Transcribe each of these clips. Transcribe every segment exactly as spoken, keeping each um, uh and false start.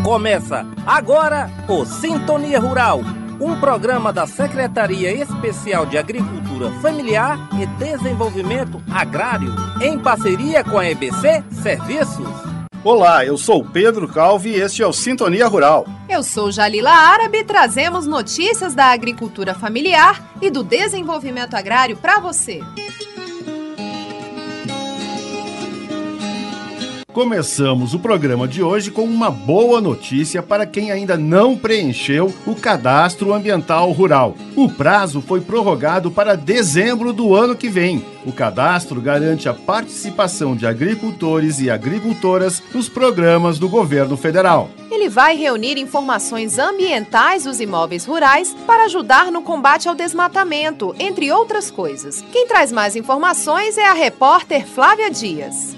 Começa agora o Sintonia Rural, um programa da Secretaria Especial de Agricultura Familiar e Desenvolvimento Agrário, em parceria com a E B C Serviços. Olá, eu sou Pedro Calvi e este é o Sintonia Rural. Eu sou Jalila Árabe e trazemos notícias da agricultura familiar e do desenvolvimento agrário para você. Começamos o programa de hoje com uma boa notícia para quem ainda não preencheu o Cadastro Ambiental Rural. O prazo foi prorrogado para dezembro do ano que vem. O cadastro garante a participação de agricultores e agricultoras nos programas do governo federal. Ele vai reunir informações ambientais dos imóveis rurais para ajudar no combate ao desmatamento, entre outras coisas. Quem traz mais informações é a repórter Flávia Dias.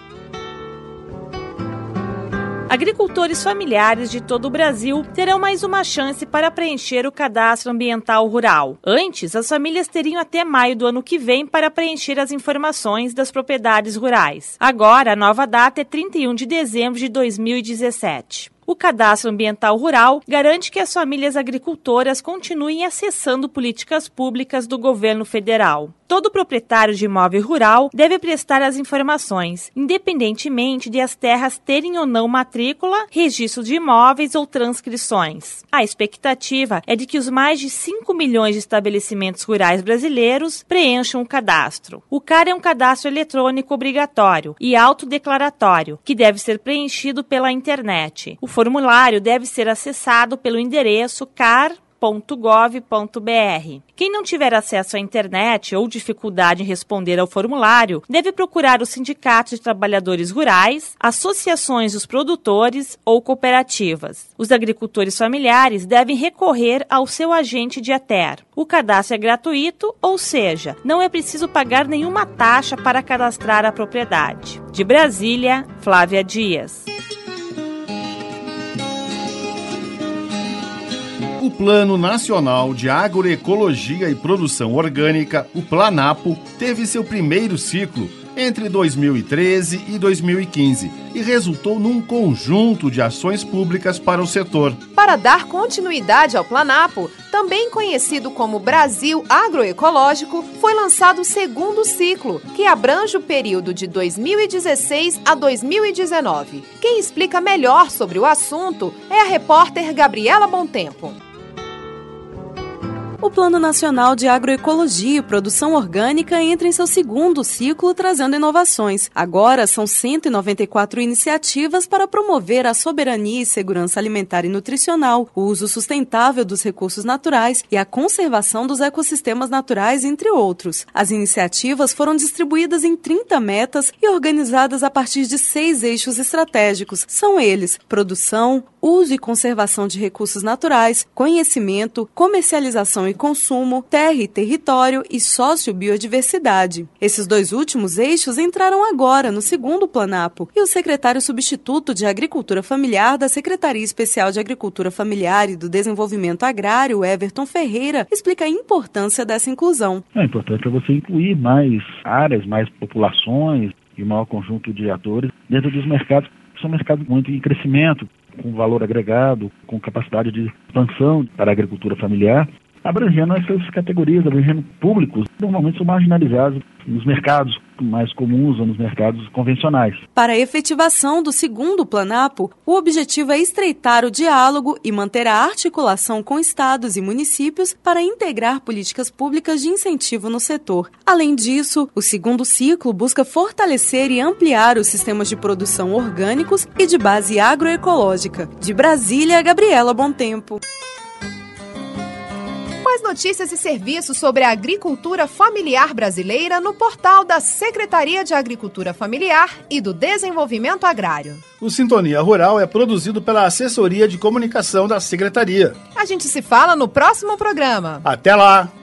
Agricultores familiares de todo o Brasil terão mais uma chance para preencher o Cadastro Ambiental Rural. Antes, as famílias teriam até maio do ano que vem para preencher as informações das propriedades rurais. Agora, a nova data é trinta e um de dezembro de dois mil e dezessete. O Cadastro Ambiental Rural garante que as famílias agricultoras continuem acessando políticas públicas do governo federal. Todo proprietário de imóvel rural deve prestar as informações, independentemente de as terras terem ou não matrícula, registro de imóveis ou transcrições. A expectativa é de que os mais de cinco milhões de estabelecimentos rurais brasileiros preencham o cadastro. O C A R é um cadastro eletrônico obrigatório e autodeclaratório, que deve ser preenchido pela internet. O formulário deve ser acessado pelo endereço car ponto gov ponto br. Quem não tiver acesso à internet ou dificuldade em responder ao formulário, deve procurar os sindicatos de trabalhadores rurais, associações dos produtores ou cooperativas. Os agricultores familiares devem recorrer ao seu agente de ATER. O cadastro é gratuito, ou seja, não é preciso pagar nenhuma taxa para cadastrar a propriedade. De Brasília, Flávia Dias. O Plano Nacional de Agroecologia e Produção Orgânica, o PLANAPO, teve seu primeiro ciclo entre dois mil e treze e dois mil e quinze e resultou num conjunto de ações públicas para o setor. Para dar continuidade ao PLANAPO, também conhecido como Brasil Agroecológico, foi lançado o segundo ciclo, que abrange o período de dois mil e dezesseis a dois mil e dezenove. Quem explica melhor sobre o assunto é a repórter Gabriela Bontempo. O Plano Nacional de Agroecologia e Produção Orgânica entra em seu segundo ciclo, trazendo inovações. Agora, são cento e noventa e quatro iniciativas para promover a soberania e segurança alimentar e nutricional, o uso sustentável dos recursos naturais e a conservação dos ecossistemas naturais, entre outros. As iniciativas foram distribuídas em trinta metas e organizadas a partir de seis eixos estratégicos. São eles: produção, uso e conservação de recursos naturais, conhecimento, comercialização e consumo, terra e território e sociobiodiversidade. Esses dois últimos eixos entraram agora no segundo PLANAPO e o secretário substituto de Agricultura Familiar da Secretaria Especial de Agricultura Familiar e do Desenvolvimento Agrário, Everton Ferreira, explica a importância dessa inclusão. É importante para você incluir mais áreas, mais populações e um maior conjunto de atores dentro dos mercados, que são mercados muito em crescimento, com valor agregado, com capacidade de expansão para a agricultura familiar, abrangendo essas categorias, abrangendo públicos que normalmente são marginalizados nos mercados mais comuns ou nos mercados convencionais. Para a efetivação do segundo PLANAPO, o objetivo é estreitar o diálogo e manter a articulação com estados e municípios para integrar políticas públicas de incentivo no setor. Além disso, o segundo ciclo busca fortalecer e ampliar os sistemas de produção orgânicos e de base agroecológica. De Brasília, Gabriela Bontempo. Mais notícias e serviços sobre a agricultura familiar brasileira no portal da Secretaria de Agricultura Familiar e do Desenvolvimento Agrário. O Sintonia Rural é produzido pela Assessoria de Comunicação da Secretaria. A gente se fala no próximo programa. Até lá!